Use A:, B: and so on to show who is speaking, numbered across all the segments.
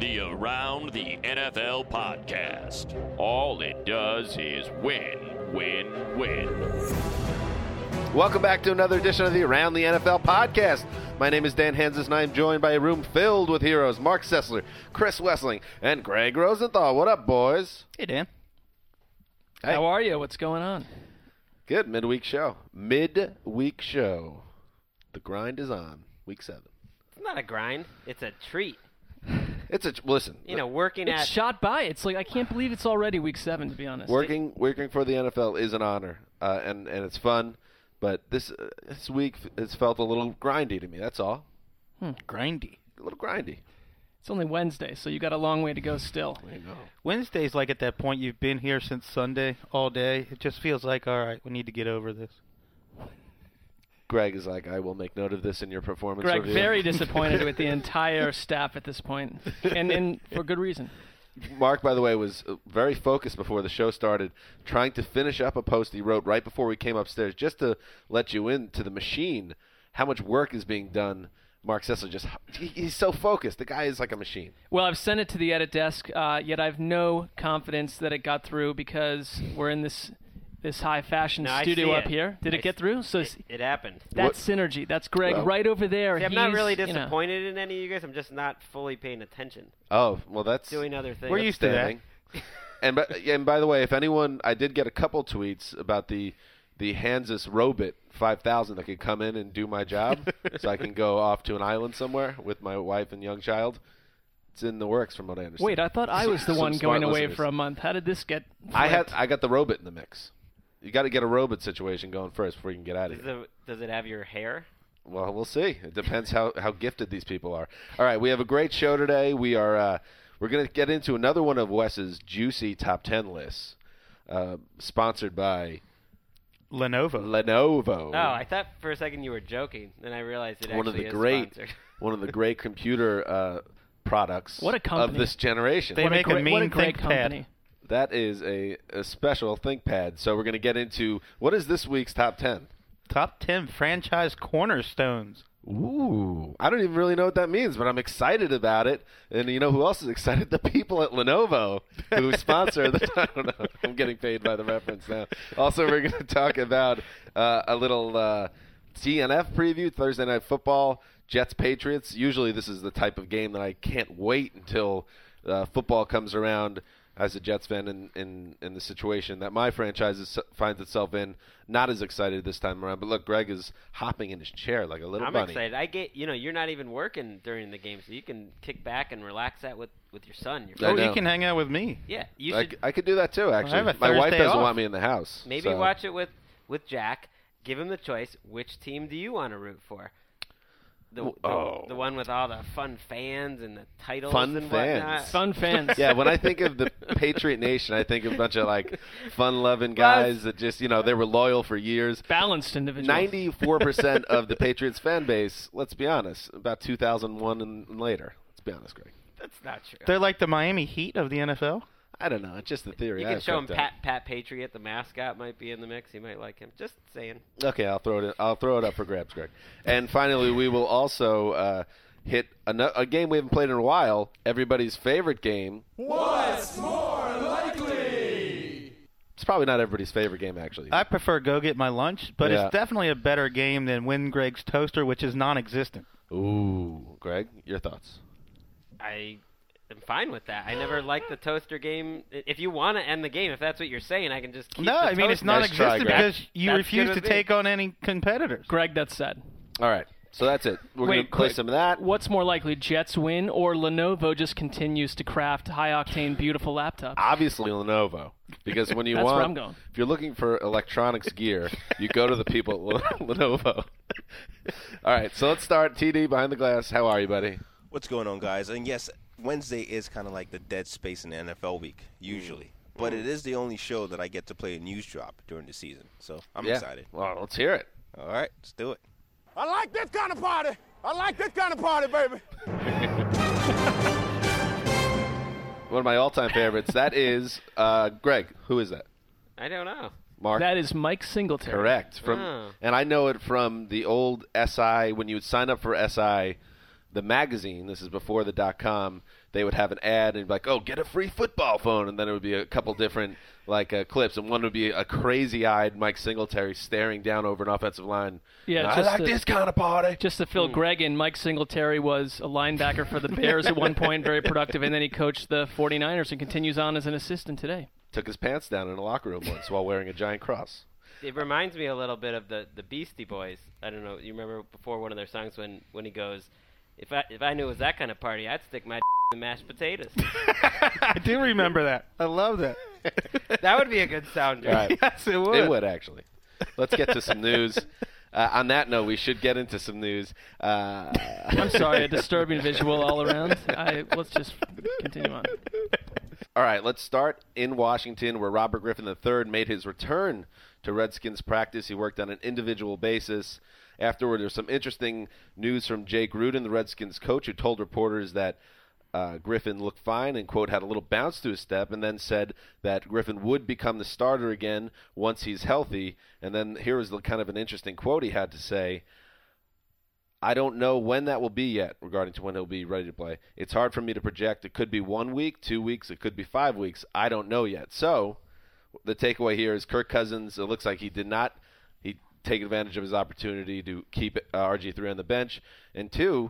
A: the Around the NFL podcast. All it does is win, win, win.
B: Welcome back to another edition of the Around the NFL podcast. My name is Dan Hansis, and I am joined by a room filled with heroes. Mark Sessler, Chris Wessling, and Greg Rosenthal. What up, boys?
C: Hey, Dan.
B: Hey.
C: How are you? What's going on?
B: Good. Midweek show. Midweek show. The grind is on. Week 7.
D: It's not a grind. It's a treat.
B: Listen.
D: You know, working
C: It's
D: at...
C: shot by. It's like I can't believe it's already week 7, to be honest.
B: Working for the NFL is an honor, and it's fun. But this week has felt a little grindy to me. That's all.
C: Grindy.
B: A little grindy.
C: It's only Wednesday, so you got a long way to go still.
B: I know.
E: Wednesday's like at that point you've been here since Sunday all day. It just feels like, all right, we need to get over this.
B: Greg is like, I will make note of this in your performance
C: Greg,
B: review.
C: very disappointed with the entire staff at this point, and for good reason.
B: Mark, by the way, was very focused before the show started, trying to finish up a post he wrote right before we came upstairs, just to let you into the machine how much work is being done. Mark Sessler he's so focused. The guy is like a machine.
C: Well, I've sent it to the edit desk, yet I have no confidence that it got through because we're in this high fashion studio up here. Did it get through? So
D: it happened.
C: That's synergy. That's Greg right over there.
D: See, I'm not really disappointed in any of you guys. I'm just not fully paying attention.
B: Oh, well, that's
D: doing other things.
E: We're used to that.
B: And by the way, if anyone, I did get a couple tweets about the Hansis Robit 5000 that could come in and do my job, so I can go off to an island somewhere with my wife and young child. It's in the works, from what I understand.
C: Wait, I thought I was the one going away
B: listeners.
C: for a month. How did this get flipped?
B: I got the Robit in the mix. You got to get a Robit situation going first before you can get out of here.
D: Does it have your hair?
B: Well, we'll see. It depends how gifted these people are. All right, we have a great show today. We're going to get into another one of Wes's juicy top 10 lists, sponsored by Lenovo.
D: Oh, I thought for a second you were joking. Then I realized it actually is sponsored.
B: One of the great computer products of this generation.
E: They make a mean
C: ThinkPad.
B: That is a special ThinkPad. So we're going to get into, what is this week's top 10?
E: Top 10 franchise cornerstones.
B: Ooh, I don't even really know what that means, but I'm excited about it. And you know who else is excited? The people at Lenovo who sponsor the. I don't know. I'm getting paid by the reference now. Also, we're going to talk about a little TNF preview, Thursday Night Football, Jets-Patriots. Usually this is the type of game that I can't wait until football comes around. As a Jets fan in the situation that my franchise finds itself in, not as excited this time around. But look, Greg is hopping in his chair like a little bunny.
D: I'm excited. You're not even working during the game, so you can kick back and relax that with your son.
E: You can hang out with me.
D: Yeah,
B: I could do that too, actually.
E: I have a
B: my wife
E: Thursday
B: doesn't
E: off.
B: want me in the house.
D: Maybe watch it with Jack. Give him the choice. Which team do you want to root for? The one with all the fun fans and the titles and whatnot.
C: Fun fans.
B: Yeah, when I think of the Patriot Nation, I think of a bunch of like fun-loving guys that just, they were loyal for years.
C: Balanced individuals.
B: 94% of the Patriots fan base, let's be honest, about 2001 and later. Let's be honest, Greg.
D: That's not true.
E: They're like the Miami Heat of the NFL.
B: I don't know. It's just the theory.
D: You can show him Pat Patriot, the mascot, might be in the mix. He might like him. Just saying.
B: Okay, I'll throw it up for grabs, Greg. And finally, we will also hit a game we haven't played in a while. Everybody's favorite game.
F: What's more likely?
B: It's probably not everybody's favorite game, actually.
E: I prefer Go Get My Lunch, but
B: Yeah.
E: it's definitely a better game than Win Greg's Toaster, which is non-existent.
B: Ooh, Greg, your thoughts?
D: I'm fine with that. I never liked the toaster game. If you want to end the game, if that's what you're saying, I can just keep
E: No,
D: the
E: I mean, it's
D: toaster.
E: non-existent
B: Nice try, Greg.
E: because you
D: That's
E: refuse
D: good
E: to
D: with me.
E: take on any competitors.
C: Greg, that's sad.
B: All right, so that's it. We're going to play some of that.
C: What's more likely, Jets win or Lenovo just continues to craft high-octane, beautiful laptops?
B: Obviously, Lenovo, because when you
C: That's
B: want,
C: where I'm going.
B: if you're looking for electronics gear, you go to the people at Lenovo. All right, so let's start. TD behind the glass. How are you, buddy?
G: What's going on, guys? And yes, Wednesday is kind of like the dead space in the NFL week, usually. But it is the only show that I get to play a news drop during the season. So I'm excited.
B: Well, let's hear it.
G: All right, let's do it.
F: I like this kind of party. Baby.
B: One of my all-time favorites. That is Greg. Who is that?
D: I don't know.
B: Mark?
C: That is Mike Singletary.
B: Correct.
D: Oh.
B: And I know it from the old SI, when you would sign up for SI, the magazine, this is before the .com, they would have an ad and be like, oh, get a free football phone. And then it would be a couple different clips. And one would be a crazy-eyed Mike Singletary staring down over an offensive line.
C: Yeah,
B: I like this kind of party.
C: Just to fill Greg in, Mike Singletary was a linebacker for the Bears at one point, very productive. And then he coached the 49ers and continues on as an assistant today.
B: Took his pants down in a locker room once while wearing a giant cross.
D: It reminds me a little bit of the Beastie Boys. I don't know. You remember before one of their songs when he goes, If I knew it was that kind of party, I'd stick my in mashed potatoes.
E: I do remember that. I love that.
D: That would be a good sound.
B: Right.
E: Yes, it would.
B: It would, actually. Let's get to some news. On that note, we should get into some news.
C: I'm sorry, a disturbing visual all around. Let's just continue on.
B: All right, let's start in Washington, where Robert Griffin III made his return to Redskins practice. He worked on an individual basis. Afterward, there's some interesting news from Jay Gruden, the Redskins coach, who told reporters that Griffin looked fine and, quote, had a little bounce to his step, and then said that Griffin would become the starter again once he's healthy. And then here is kind of an interesting quote he had to say. I don't know when that will be yet, regarding to when he'll be ready to play. It's hard for me to project. It could be 1 week, 2 weeks, it could be 5 weeks. I don't know yet. So the takeaway here is Kirk Cousins, it looks like he did not take advantage of his opportunity to keep RG3 on the bench. And 2,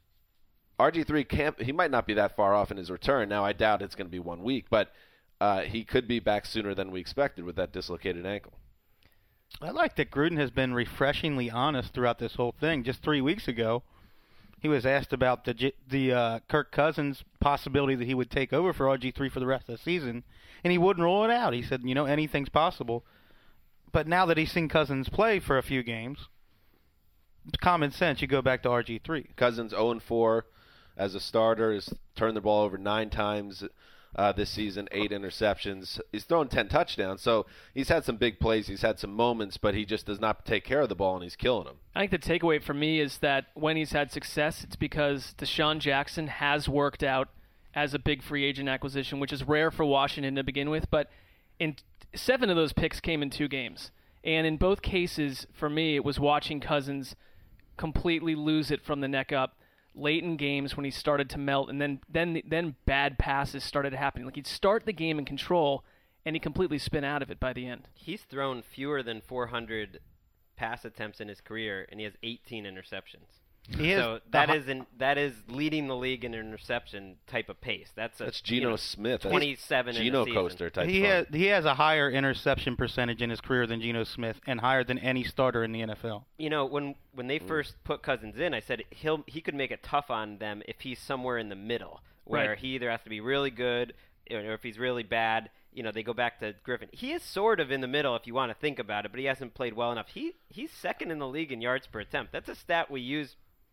B: RG3 he might not be that far off in his return. Now, I doubt it's going to be 1 week, but he could be back sooner than we expected with that dislocated ankle.
E: I like that Gruden has been refreshingly honest throughout this whole thing. Just 3 weeks ago, he was asked about the Kirk Cousins possibility that he would take over for RG3 for the rest of the season, and he wouldn't rule it out. He said, anything's possible. But now that he's seen Cousins play for a few games, common sense, you go back to RG3.
B: Cousins 0-4 as a starter. Has turned the ball over 9 times this season, 8 interceptions. He's thrown 10 touchdowns, so he's had some big plays. He's had some moments, but he just does not take care of the ball, and he's killing them.
C: I think the takeaway for me is that when he's had success, it's because Deshaun Jackson has worked out as a big free agent acquisition, which is rare for Washington to begin with, but in 7 of those picks came in 2 games. And in both cases, for me, it was watching Cousins completely lose it from the neck up late in games when he started to melt, and then bad passes started happening. Like, he'd start the game in control, and he completely spin out of it by the end.
D: He's thrown fewer than 400 pass attempts in his career, and he has 18 interceptions. That is leading the league in interception type of pace. That's
B: Geno Smith.
D: 27
B: Geno
D: in a
B: coaster type.
E: He has a higher interception percentage in his career than Geno Smith, and higher than any starter in the NFL.
D: When they first put Cousins in, I said he could make it tough on them if he's somewhere in the middle, where he either has to be really good or if he's really bad. They go back to Griffin. He is sort of in the middle if you want to think about it, but he hasn't played well enough. He's second in the league in yards per attempt. That's a stat we use.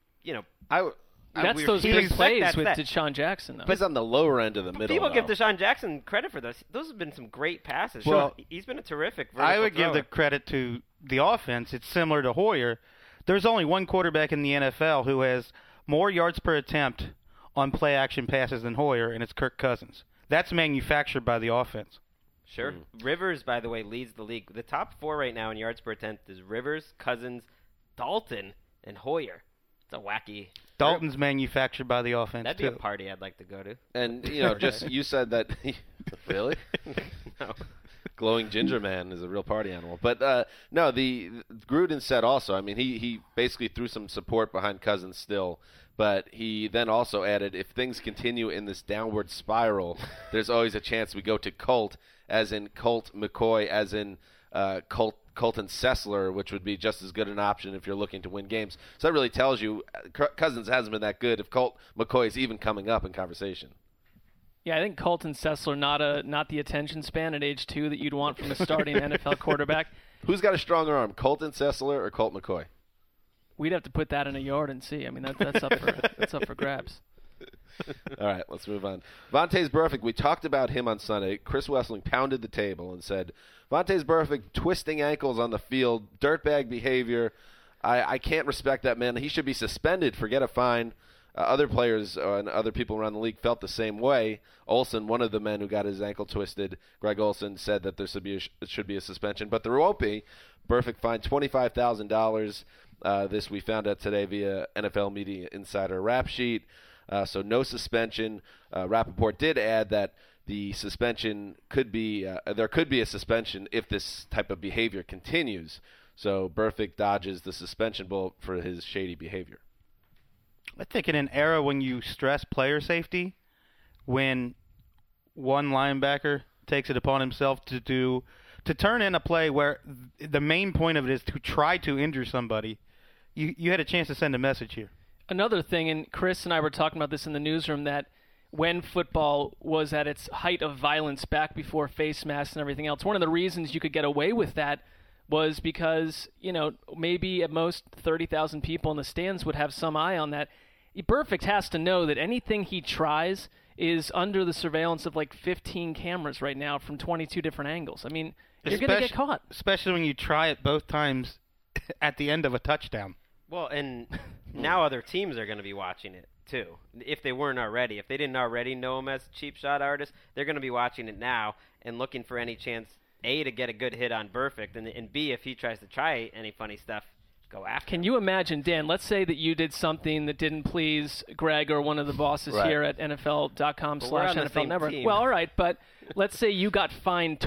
C: That's those big plays with Deshaun Jackson, though.
B: He's on the lower end of the middle.
D: People give Deshaun Jackson credit for those. Those have been some great passes.
E: Well,
D: he's been a terrific vertical
E: I would
D: thrower.
E: give the credit to the offense. It's similar to Hoyer. There's only one quarterback in the NFL who has more yards per attempt on play-action passes than Hoyer, and it's Kirk Cousins. That's manufactured by the offense.
D: Sure. Rivers, by the way, leads the league. The top 4 right now in yards per attempt is Rivers, Cousins, Dalton, and Hoyer. It's a wacky.
E: Dalton's manufactured by the offense,
D: That'd be a party I'd like to go to.
B: And, you said that. Really?
D: No.
B: Glowing Ginger Man is a real party animal. But, no, the Gruden said also, he basically threw some support behind Cousins still. But he then also added, if things continue in this downward spiral, there's always a chance we go to Colt, as in Colt McCoy, as in Colton Sessler, which would be just as good an option if you're looking to win games. So that really tells you Cousins hasn't been that good if Colt McCoy is even coming up in conversation.
C: Yeah, I think Colton Sessler, not the attention span at age 2 that you'd want from a starting NFL quarterback.
B: Who's got a stronger arm, Colton Sessler or Colt McCoy?
C: We'd have to put that in a yard and see. That's up for grabs.
B: All right, let's move on. Vontaze Burfict, we talked about him on Sunday. Chris Wessling pounded the table and said, Vontaze Burfict twisting ankles on the field, dirtbag behavior. I can't respect that man. He should be suspended, forget a fine. Other players and other people around the league felt the same way. Olsen, one of the men who got his ankle twisted, Greg Olsen, said that there should be a suspension, but there won't be. Burfict fined $25,000. This we found out today via NFL Media Insider Rap Sheet. So no suspension. Rappaport did add that the suspension could be there could be a suspension if this type of behavior continues. So Burfict dodges the suspension bullet for his shady behavior.
E: I think in an era when you stress player safety, when one linebacker takes it upon himself to turn in a play where the main point of it is to try to injure somebody, you had a chance to send a message here.
C: Another thing, and Chris and I were talking about this in the newsroom, that when football was at its height of violence back before face masks and everything else, one of the reasons you could get away with that was because, maybe at most 30,000 people in the stands would have some eye on that. Burfict has to know that anything he tries is under the surveillance of like 15 cameras right now from 22 different angles. I mean, you're going to get caught.
E: Especially when you try it both times at the end of a touchdown.
D: Well, and now other teams are going to be watching it, too, if they weren't already. If they didn't already know him as a cheap shot artist, they're going to be watching it now and looking for any chance, A, to get a good hit on Burfict, and B, if he tries to try any funny stuff, go after him.
C: Can you imagine, Dan, let's say that you did something that didn't please Greg or one of the bosses here at NFL.com/NFL Network.
D: Team.
C: Well, all right, but let's say you got fined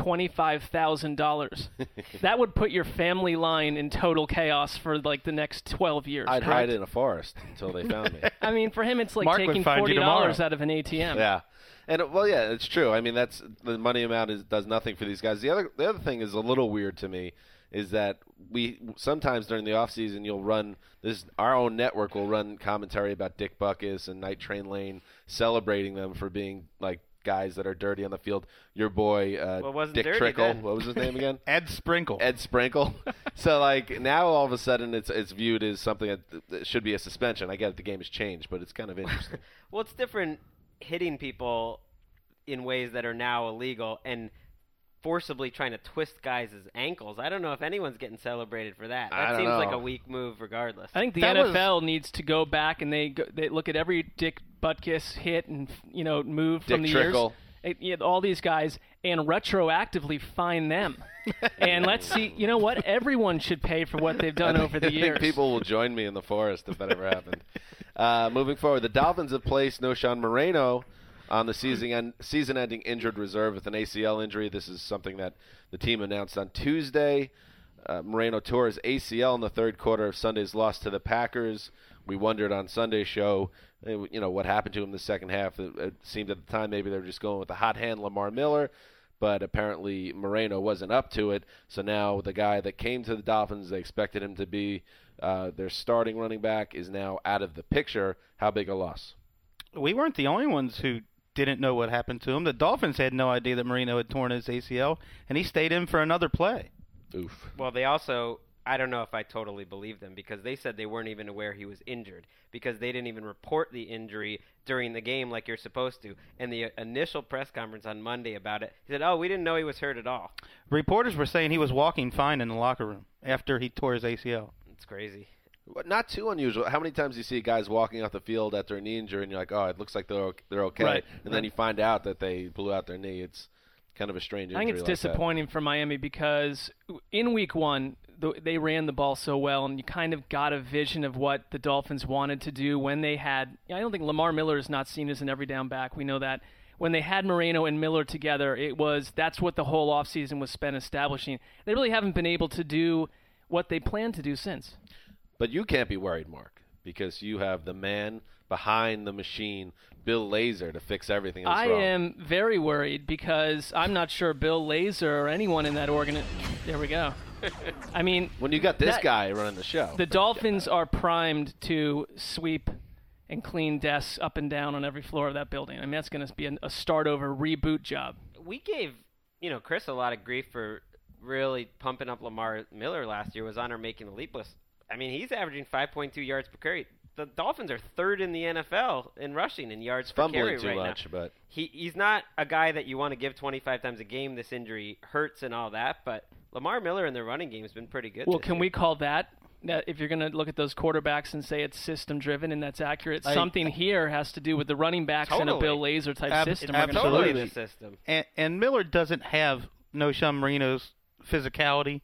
C: $25,000. That would put your family line in total chaos for like the next 12 years.
B: I'd
C: correct?
B: hide in a forest until they found me.
C: I mean, for him, it's like
E: Mark would
C: taking
E: find you tomorrow.
C: $40 out of an ATM.
B: Yeah. And yeah, it's true. I mean, that's the money amount does nothing for these guys. The other thing is a little weird to me is that we sometimes during the off season you'll run our own network will run commentary about Dick Butkus and Night Train Lane, celebrating them for being like guys that are dirty on the field. Your boy Dick Trickle,
D: then.
B: what was his name again?
E: Ed Sprinkle.
B: Ed Sprinkle. So like now all of a sudden it's viewed as something that should be a suspension. I get it, the game has changed, but it's kind of interesting.
D: Well, it's different hitting people in ways that are now illegal and forcibly trying to twist guys' ankles. I don't know if anyone's getting celebrated for that. That seems like a weak move regardless.
C: I think the NFL needs to go back and they look at every Dick Butkus hit and move from the
B: Trickle.
C: years. All these guys and retroactively fine them. And let's see, you know what? Everyone should pay for what they've done over the years.
B: I think people will join me in the forest if that ever happened. Moving forward, the Dolphins have placed Knowshon Moreno on the season-ending injured reserve with an ACL injury. This is something that the team announced on Tuesday. Moreno tore his ACL in the third quarter of Sunday's loss to the Packers. We wondered on Sunday's show, what happened to him in the second half. It seemed at the time maybe they were just going with the hot hand Lamar Miller, but apparently Moreno wasn't up to it. So now the guy that came to the Dolphins, they expected him to be their starting running back, is now out of the picture. How big a loss?
E: We weren't the only ones who didn't know what happened to him. The Dolphins had no idea that Moreno had torn his ACL, and he stayed in for another play.
B: Oof.
D: Well, they also, I don't know if I totally believe them, because they said they weren't even aware he was injured, because they didn't even report the injury during the game like you're supposed to. And the initial press conference on Monday about it, he said, we didn't know he was hurt at all.
E: Reporters were saying he was walking fine in the locker room after he tore his ACL.
D: It's crazy.
B: Not too unusual. How many times do you see guys walking off the field after a knee injury and you're like, it looks like they're okay,
C: right.
B: And then you find out that they blew out their knee. It's kind of a strange injury.
C: I think it's
B: like
C: disappointing for Miami because in week one, they ran the ball so well, and you kind of got a vision of what the Dolphins wanted to do when they had – I don't think Lamar Miller is not seen as an every down back. We know that. When they had Moreno and Miller together, that's what the whole offseason was spent establishing. They really haven't been able to do what they planned to do since.
B: But you can't be worried, Mark, because you have the man behind the machine, Bill Lazor, to fix everything that's wrong.
C: I am very worried because I'm not sure Bill Lazor or anyone in that There we go. I mean,
B: when you got this guy running the show.
C: The Dolphins are primed to sweep and clean desks up and down on every floor of that building. I mean, that's going to be a start-over reboot job.
D: We gave, Chris a lot of grief for really pumping up Lamar Miller last year. Was on our Making the Leap list. I mean, he's averaging 5.2 yards per carry. The Dolphins are third in the NFL in rushing in yards per carry right now.
B: Fumbling too much, but
D: he's not a guy that you want to give 25 times a game. This injury hurts and all that, but Lamar Miller in the running game has been pretty good.
C: Well, can we call that if you're going to look at those quarterbacks and say it's system-driven and that's accurate, something here has to do with the running backs in a Bill Lazor type system.
E: Absolutely.
D: The system.
E: And Miller doesn't have Knowshon Moreno's physicality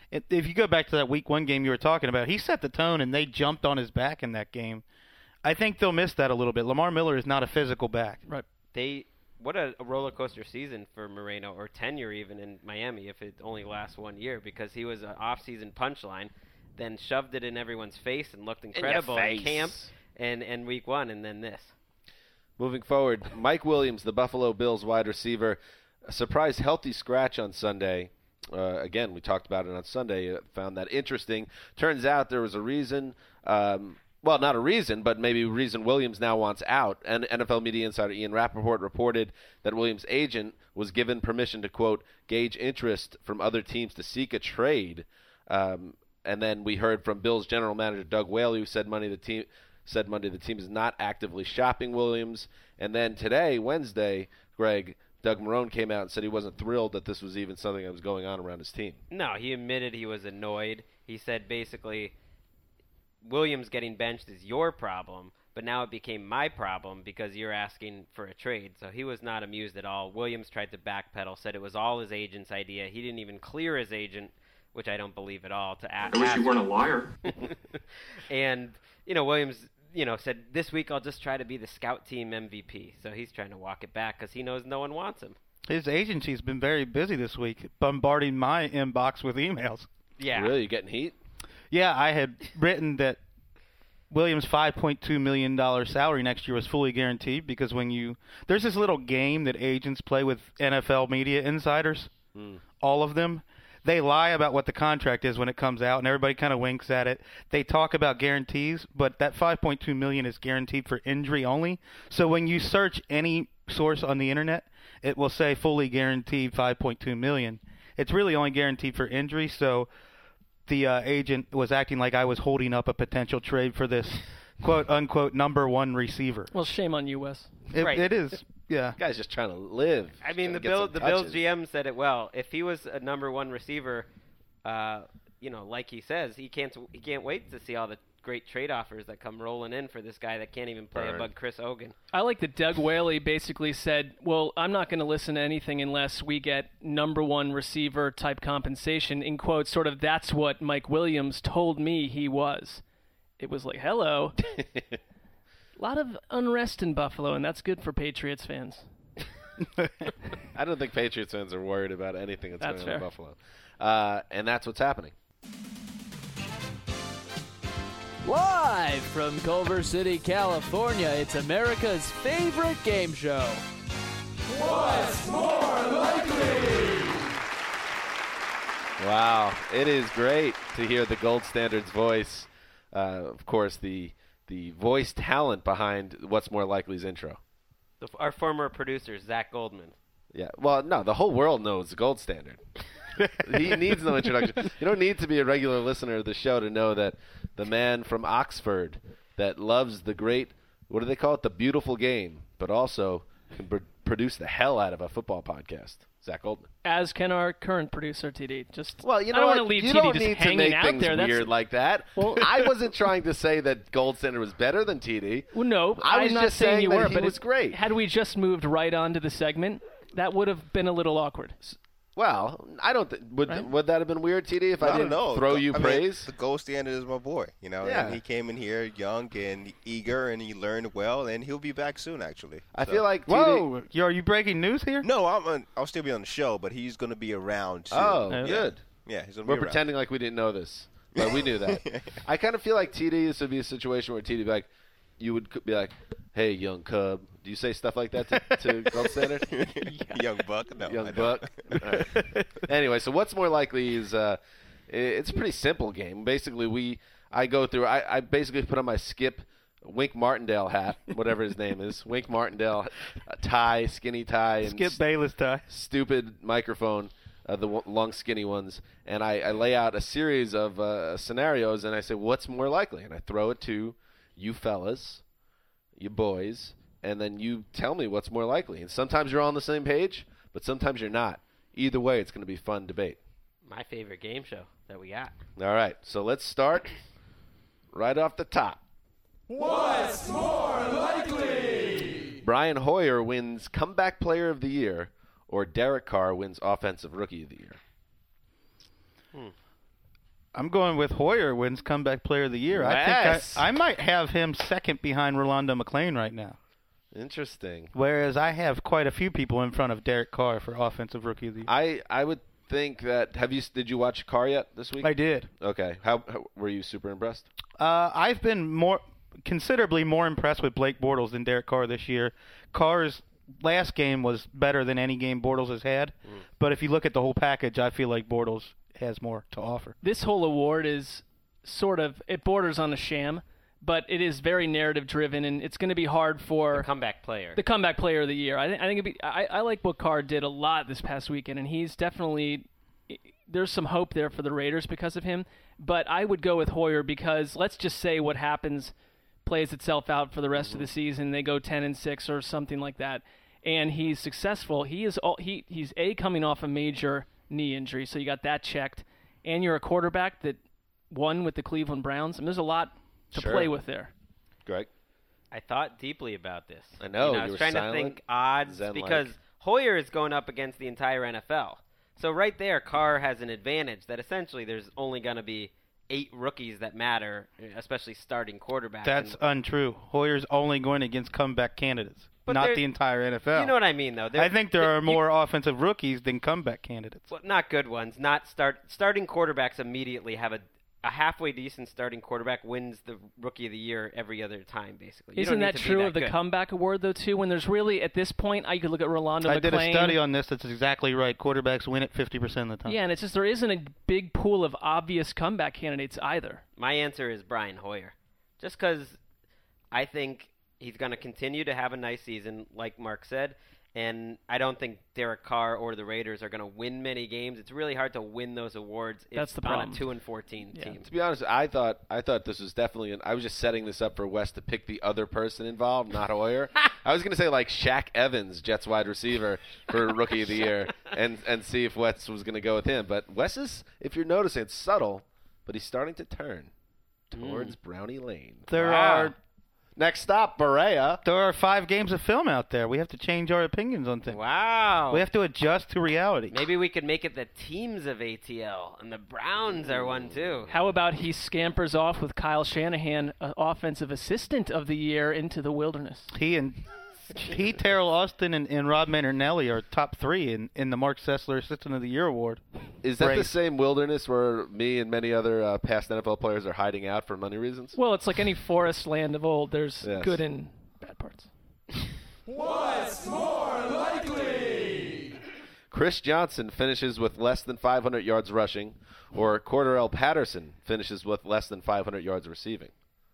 E: if you go back to that Week 1 game you were talking about, he set the tone and they jumped on his back in that game. I think they'll miss that a little bit. Lamar Miller is not a physical back.
C: Right.
D: What a roller coaster season for Moreno, or tenure even in Miami if it only lasts 1 year, because he was an off-season punchline, then shoved it in everyone's face and looked incredible in camp and Week 1, and then this.
B: Moving forward, Mike Williams, the Buffalo Bills wide receiver, a surprise healthy scratch on Sunday. Again, we talked about it on Sunday. Found that interesting. Turns out there was a reason. Well, not a reason, but maybe a reason Williams now wants out. And NFL media insider Ian Rappaport reported that Williams' agent was given permission to, quote, gauge interest from other teams to seek a trade. And then we heard from Bills general manager Doug Whaley, who said Monday the team is not actively shopping Williams. And then today, Wednesday, Greg, Doug Marrone came out and said he wasn't thrilled that this was even something that was going on around his team.
D: No, he admitted he was annoyed. He said basically, Williams getting benched is your problem, but now it became my problem because you're asking for a trade. So he was not amused at all. Williams tried to backpedal, said it was all his agent's idea. He didn't even clear his agent, which I don't believe at all, to ask.
H: I wish you weren't a liar.
D: And, Williams, said, this week I'll just try to be the scout team MVP. So he's trying to walk it back because he knows no one wants him.
E: His agency's been very busy this week, bombarding my inbox with emails.
D: Yeah.
B: Really? You getting heat?
E: Yeah, I had written that Williams' $5.2 million salary next year was fully guaranteed because there's this little game that agents play with NFL media insiders, all of them. They lie about what the contract is when it comes out, and everybody kind of winks at it. They talk about guarantees, but that $5.2 million is guaranteed for injury only. So when you search any source on the internet, it will say fully guaranteed $5.2 million. It's really only guaranteed for injury, so the agent was acting like I was holding up a potential trade for this quote-unquote number one receiver.
C: Well, shame on you, Wes.
D: Right.
E: It is, yeah.
B: The guy's just trying to live.
D: I mean, the Bills GM said it well. If he was a number one receiver, like he says, he can't wait to see all the great trade offers that come rolling in for this guy that can't even play above Chris Hogan.
C: I like that Doug Whaley basically said, well, I'm not going to listen to anything unless we get number one receiver type compensation, in quotes, sort of that's what Mike Williams told me he was. It was like, hello. A lot of unrest in Buffalo, and that's good for Patriots fans.
B: I don't think Patriots fans are worried about anything that's going on in Buffalo. And that's what's happening.
I: Live from Culver City, California, it's America's favorite game show.
F: What's more likely?
B: Wow, it is great to hear the Gold Standard's voice. Of course, the voice talent behind What's More Likely's intro.
D: Our former producer, Zach Goldman.
B: Yeah, well, no, the whole world knows the Gold Standard. He needs no introduction. You don't need to be a regular listener of the show to know that the man from Oxford that loves the great, what do they call it, the beautiful game, but also can produce the hell out of a football podcast, Zach Goldman.
C: As can our current producer, TD.
B: Well, you know,
C: I don't want to leave
B: you
C: TD
B: don't
C: just
B: need to
C: hanging
B: make
C: out
B: things
C: there.
B: weird like that.
C: Well,
B: I wasn't trying to say that Gold Standard was better than TD.
C: Well, no,
B: I was
C: I'm not
B: just
C: saying you
B: that
C: were,
B: he
C: but
B: was great.
C: Had we just moved right on to the segment, that would have been a little awkward.
B: Well, I don't. Would that have been weird, TD, if I didn't throw you praise?
G: The Gold Standard is my boy,
B: Yeah.
G: and he came in here young and eager, and he learned well, and he'll be back soon, actually.
B: I feel like TD.
E: Whoa, are you breaking news here?
G: No, I'll still be on the show, but he's going to be around soon.
B: Oh,
G: yeah.
B: good.
G: Yeah, he's going to be
B: We're
G: around.
B: pretending like we didn't know this, but we knew that. I kind of feel like TD used to be a situation where TD would be like, you would be like, "Hey, young cub." Do you say stuff like that to Gold Standard?
G: Young buck? No,
B: Young
G: I
B: buck. Right. Anyway, so what's more likely is it's a pretty simple game. Basically, I go through. I basically put on my Skip Wink Martindale hat, whatever his name is, Wink Martindale tie, skinny tie, and
E: Skip Bayless tie,
B: stupid microphone. The long, skinny ones, and I lay out a series of scenarios, and I say, what's more likely? And I throw it to you fellas, you boys, and then you tell me what's more likely. And sometimes you're all on the same page, but sometimes you're not. Either way, it's going to be fun debate.
D: My favorite game show that we got.
B: All right, so let's start right off the top.
F: What's more likely?
B: Brian Hoyer wins Comeback Player of the Year, or Derek Carr wins Offensive Rookie of the Year.
E: I'm going with Hoyer wins Comeback Player of the Year.
B: Yes.
E: I might have him second behind Rolando McClain right now.
B: Interesting.
E: Whereas I have quite a few people in front of Derek Carr for Offensive Rookie of the Year.
B: I would think that. Did you watch Carr yet this week?
E: I did.
B: Okay. How were you super impressed?
E: I've been considerably more impressed with Blake Bortles than Derek Carr this year. Carr's last game was better than any game Bortles has had, but if you look at the whole package, I feel like Bortles has more to offer.
C: This whole award is it borders on a sham, but it is very narrative driven, and it's going to be hard for
D: The comeback player
C: of the year. I think I like what Carr did a lot this past weekend, and he's definitely there's some hope there for the Raiders because of him. But I would go with Hoyer because let's just say what happens plays itself out for the rest of the season. They go 10-6 or something like that, and he's successful. He's coming off a major knee injury, so you got that checked, and you're a quarterback that won with the Cleveland Browns. And there's a lot to play with there.
B: Greg?
D: I thought deeply about this.
B: I know.
D: I was trying to think odds because Hoyer is going up against the entire NFL. So right there, Carr has an advantage that essentially there's only going to be 8 rookies that matter, especially starting quarterbacks.
E: That's untrue. Hoyer's only going against comeback candidates, not the entire NFL.
D: You know what I mean, though.
E: I think there are more offensive rookies than comeback candidates.
D: Well, not good ones. Not starting quarterbacks immediately have a halfway decent starting quarterback wins the Rookie of the Year every other time, basically.
C: Isn't that true of the comeback award, though, too? When there's really, at this point, you could look at Rolando McClain.
E: I did a study on this that's exactly right. Quarterbacks win it 50% of the time.
C: Yeah, and it's just there isn't a big pool of obvious comeback candidates either.
D: My answer is Brian Hoyer. Just because I think he's going to continue to have a nice season, like Mark said, and I don't think Derek Carr or the Raiders are going to win many games. It's really hard to win those awards.
C: That's the
D: on
C: problem.
D: a 2-14 team.
B: To be honest, I thought this was definitely. I was just setting this up for Wes to pick the other person involved, not Hoyer. I was going to say like Shaq Evans, Jets wide receiver, for Rookie of the Year, and see if Wes was going to go with him. But Wes is, if you're noticing, it's subtle, but he's starting to turn towards Brownie Lane. Next stop, Berea.
E: There are 5 games of film out there. We have to change our opinions on things.
D: Wow.
E: We have to adjust to reality.
D: Maybe we could make it the teams of ATL, and the Browns are one too.
C: How about he scampers off with Kyle Shanahan, Offensive Assistant of the Year, into the wilderness?
E: He, Terrell Austin, and Rob Marinelli are top 3 in the Mark Sessler Assistant of the Year award.
B: Is that the same wilderness where me and many other past NFL players are hiding out for money reasons?
C: Well, it's like any forest land of old. There's good and bad parts.
F: What's more likely?
B: Chris Johnson finishes with less than 500 yards rushing, or Cordarrelle Patterson finishes with less than 500 yards receiving.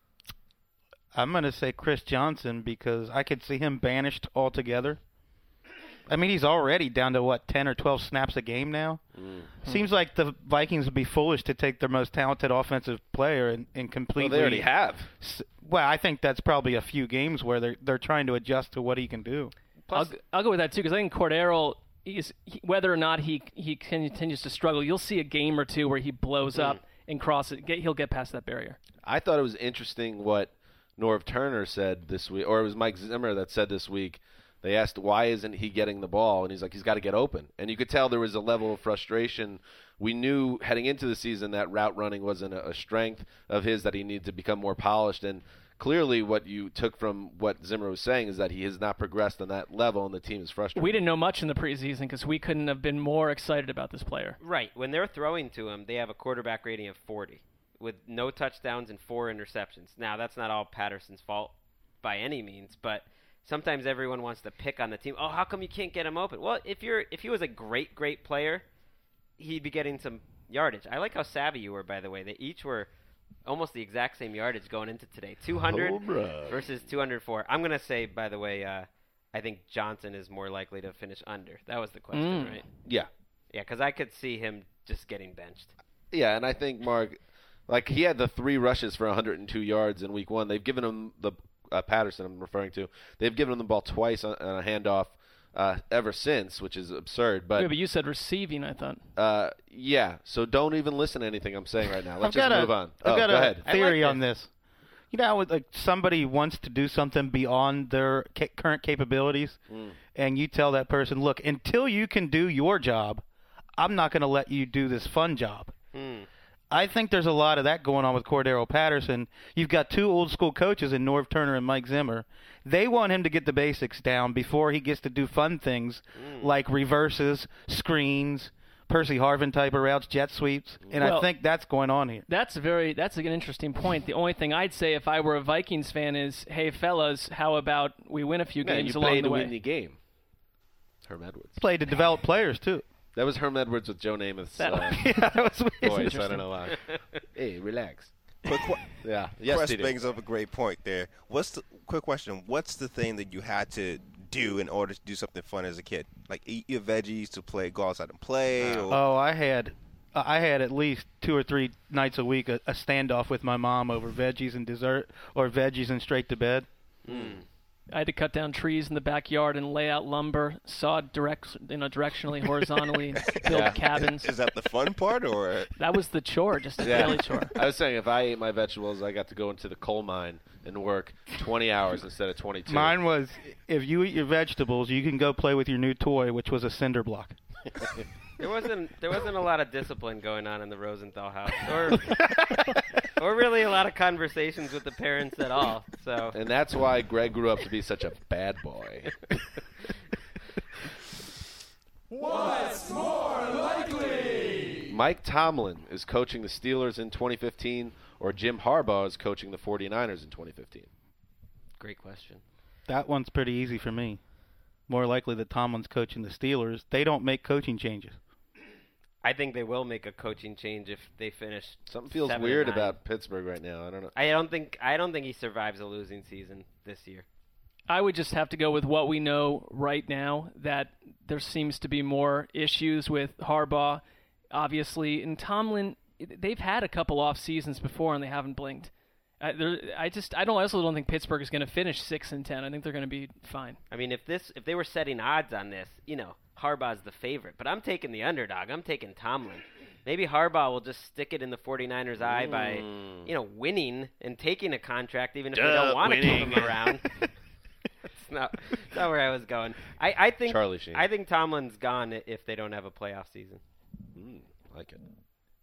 E: I'm going to say Chris Johnson because I could see him banished altogether. I mean, he's already down to, 10 or 12 snaps a game now? Seems like the Vikings would be foolish to take their most talented offensive player and completely...
B: Well, they already have.
E: Well, I think that's probably a few games where they're trying to adjust to what he can do.
C: Plus, I'll go with that, too, because I think Cordarrelle, whether or not he continues to struggle, you'll see a game or two where he blows up and he'll get past that barrier.
B: I thought it was interesting what Norv Turner said this week, or it was Mike Zimmer that said this week. They asked, why isn't he getting the ball? And he's like, he's got to get open. And you could tell there was a level of frustration. We knew heading into the season that route running wasn't a strength of his, that he needed to become more polished. And clearly what you took from what Zimmer was saying is that he has not progressed on that level, and the team is frustrated.
C: We didn't know much in the preseason because we couldn't have been more excited about this player.
D: Right. When they're throwing to him, they have a quarterback rating of 40 with no touchdowns and 4 interceptions. Now, that's not all Patterson's fault by any means, but sometimes everyone wants to pick on the team. Oh, how come you can't get him open? Well, if he was a great player, he'd be getting some yardage. I like how savvy you were, by the way. They each were almost the exact same yardage going into today. 200 versus 204. I'm going to say, by the way, I think Johnson is more likely to finish under. That was the question, right?
B: Yeah.
D: Yeah, because I could see him just getting benched.
B: Yeah, and I think, Mark, like he had the 3 rushes for 102 yards in week 1. They've given him the Patterson I'm referring to. They've given him the ball twice on a handoff ever since, which is absurd. But,
C: yeah, but you said receiving, I thought.
B: Yeah, so don't even listen to anything I'm saying right now. Let's just move on.
E: I've got
B: go ahead.
E: a theory on this. You know how like somebody wants to do something beyond their current capabilities, and you tell that person, look, until you can do your job, I'm not going to let you do this fun job. I think there's a lot of that going on with Cordero Patterson. You've got two old-school coaches in Norv Turner and Mike Zimmer. They want him to get the basics down before he gets to do fun things like reverses, screens, Percy Harvin type of routes, jet sweeps, and I think that's going on here.
C: That's an interesting point. The only thing I'd say if I were a Vikings fan is, hey, fellas, how about we win a few games along the way?
B: You win the game. Herm Edwards.
E: Played to develop players, too.
B: That was Herm Edwards with Joe Namath's
E: that was
B: voice. I don't know why. Hey, relax. Yes,
G: Chris brings up a great point there. Quick question. What's the thing that you had to do in order to do something fun as a kid? Like eat your veggies to go outside and play?
E: Oh, I had at least 2 or 3 nights a week a standoff with my mom over veggies and dessert or veggies and straight to bed.
C: I had to cut down trees in the backyard and lay out lumber, saw directionally, horizontally, build cabins.
G: Is that the fun part, or
C: that was the chore, just a daily chore?
B: I was saying if I ate my vegetables, I got to go into the coal mine and work 20 hours instead of 22.
E: Mine was if you eat your vegetables, you can go play with your new toy, which was a cinder block.
D: There wasn't a lot of discipline going on in the Rosenthal house, or really a lot of conversations with the parents at all. So,
B: and that's why Greg grew up to be such a bad boy.
H: What's more likely?
B: Mike Tomlin is coaching the Steelers in 2015, or Jim Harbaugh is coaching the 49ers in 2015?
D: Great question.
E: That one's pretty easy for me. More likely that Tomlin's coaching the Steelers. They don't make coaching changes.
D: I think they will make a coaching change if they finish.
B: Something feels weird about Pittsburgh right now. I don't know.
D: I don't think he survives a losing season this year.
C: I would just have to go with what we know right now, that there seems to be more issues with Harbaugh, obviously. And Tomlin, they've had a couple off seasons before and they haven't blinked. I also don't think Pittsburgh is going to finish 6-10. I think they're going to be fine.
D: I mean, if they were setting odds on this, Harbaugh's the favorite, but I'm taking the underdog. I'm taking Tomlin. Maybe Harbaugh will just stick it in the 49ers' eye by, winning and taking a contract, even if they don't want to keep him around. That's not where I was going. I think
B: Charlie Sheen.
D: I think Tomlin's gone if they don't have a playoff season.
B: Like it.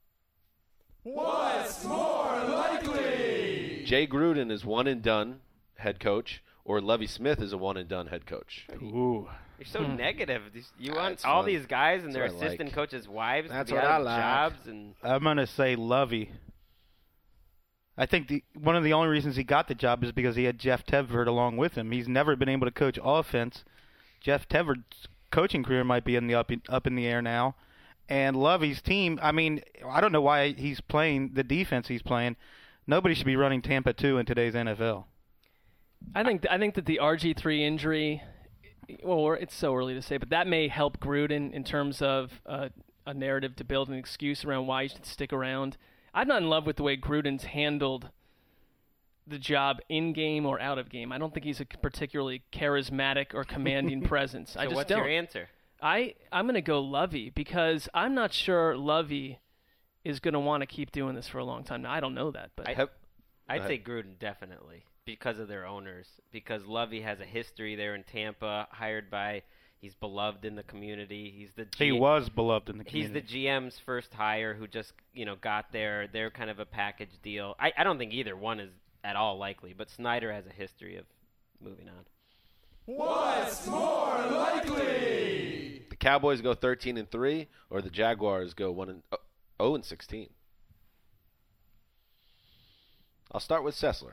H: What's more likely?
B: Jay Gruden is one-and-done head coach, or Lovie Smith is a one-and-done head coach.
E: Ooh.
D: You're so negative. You want all these guys and their assistant coaches' wives to be out of jobs. And
E: I'm going to say Lovie. I think one of the only reasons he got the job is because he had Jeff Tedford along with him. He's never been able to coach offense. Jeff Tedford's coaching career might be up in the air now. And Lovie's team, I mean, I don't know why he's playing the defense he's playing. Nobody should be running Tampa 2 in today's NFL.
C: I think that the RG3 injury, well, it's so early to say, but that may help Gruden in terms of a narrative to build an excuse around why he should stick around. I'm not in love with the way Gruden's handled the job in-game or out of game. I don't think he's a particularly charismatic or commanding presence.
D: So what's your answer?
C: I'm going to go Lovie because I'm not sure Lovie is going to want to keep doing this for a long time. Now, I don't know that, but
D: I'd say Gruden definitely because of their owners. Because Lovie has a history there in Tampa, he's beloved in the community.
E: He was beloved in the community.
D: He's the GM's first hire who just got there. They're kind of a package deal. I don't think either one is at all likely, but Snyder has a history of moving on.
H: What's more likely?
B: The Cowboys go 13-3, or the Jaguars go 0-16. I'll start with Sessler.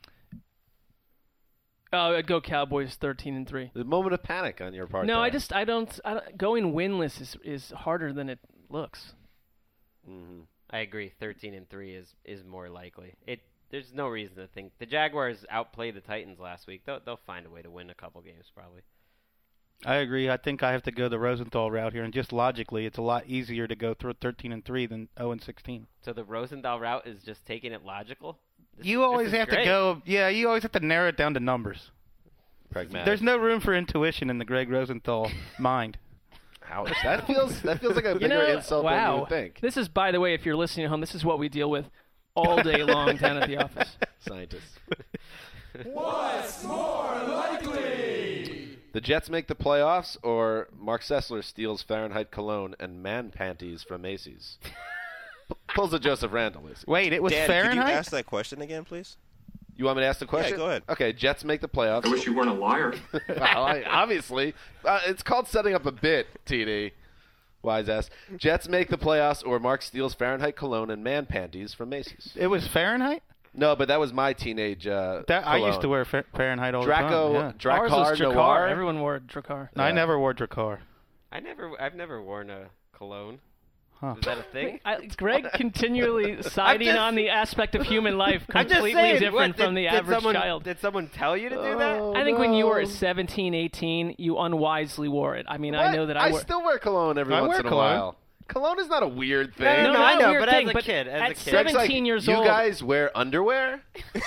C: I'd go Cowboys 13-3.
B: The moment of panic on your part.
C: No,
B: there.
C: I don't. Going winless is harder than it looks.
B: Mm-hmm.
D: I agree. 13-3 is more likely. There's no reason to think the Jaguars outplayed the Titans last week. They'll find a way to win a couple games probably.
E: I agree. I think I have to go the Rosenthal route here, and just logically, it's a lot easier to go through 13-3 than 0-16.
D: So the Rosenthal route is just taking it logical.
E: You always have to go. Yeah, you always have to narrow it down to numbers.
B: Pragmatic.
E: There's no room for intuition in the Greg Rosenthal mind.
B: Ouch. That feels like a bigger insult than you would think.
C: This is, by the way, if you're listening at home, this is what we deal with all day long down at the office.
B: Scientists.
H: What's more likely?
B: The Jets make the playoffs, or Mark Sessler steals Fahrenheit cologne and man panties from Macy's. pulls a Joseph Randle. Basically.
E: Wait, it was
G: Dan,
E: Fahrenheit?
G: could you ask that question again, please?
B: You want me to ask the question?
G: Yeah, go ahead.
B: Okay, Jets make the playoffs.
J: I wish you weren't a liar.
B: Well, obviously. It's called setting up a bit, TD. Wise ass. Jets make the playoffs, or Mark steals Fahrenheit cologne and man panties from Macy's.
E: It was Fahrenheit?
B: No, but that was my teenage
E: I used to wear Fahrenheit all the time. Yeah.
C: Ours was
B: Dracar
C: Dracar.
B: Noir.
C: Everyone wore Dracar.
E: No, I never wore Dracar.
D: I've never worn a cologne.
E: Huh.
D: Is that a thing?
C: Greg continually siding on the aspect of human life
D: I'm just
C: completely
D: saying,
C: different
D: what,
C: from the
D: did
C: average
D: someone,
C: child.
D: Did someone tell you to do that?
C: I think when you were 17, 18, you unwisely wore it. I mean, I know that I
B: still wear cologne every once
E: wear
B: in a
E: cologne.
B: while. Cologne is not a weird thing.
D: No,
C: not
D: I
C: a
D: know,
C: weird
D: but
C: thing,
D: as a kid,
C: at
D: as a kid.
C: 17 years
B: you
C: old,
B: guys wear underwear?